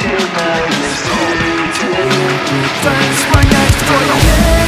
удивительной свете. Пытаюсь понять, кто я.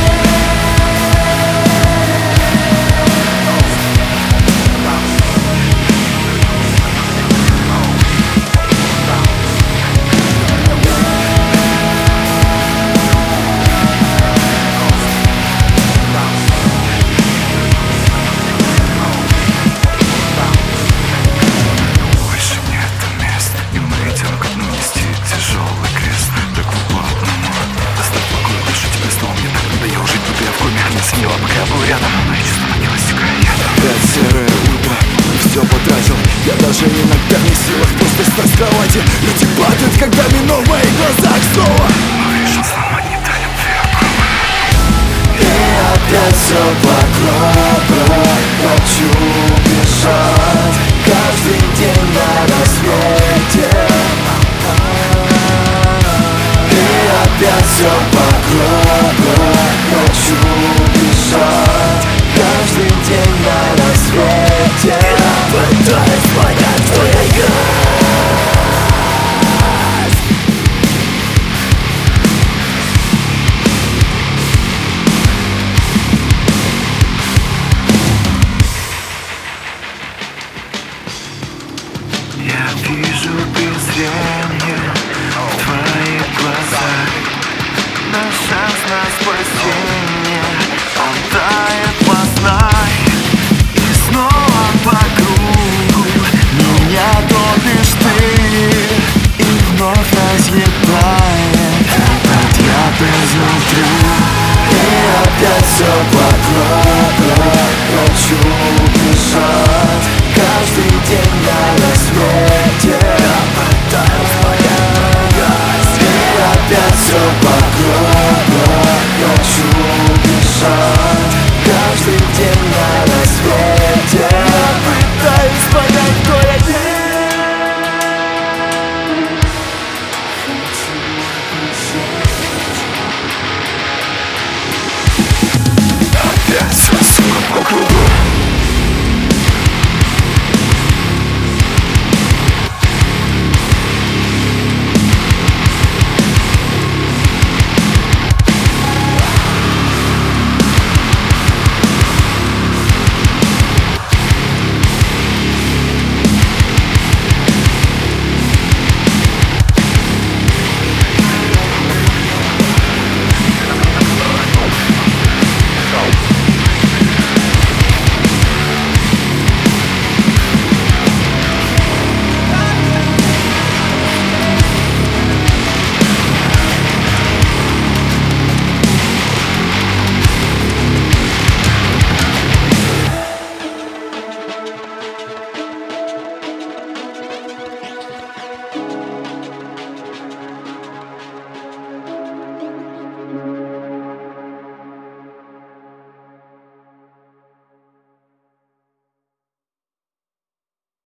Пока я был рядом, но я чувствую милостивое. Опять серое утро, все потратил. Я даже иногда не в силах просто встать с кровати. Люди падают, когда минул в моих глазах снова. Но вижу, сломать не до любви окопа. И опять все вокруг. Хочу бежать каждый день на рассвете. И опять все вокруг. Хочу бежать каждый день на рассвете. Я пытаюсь понять.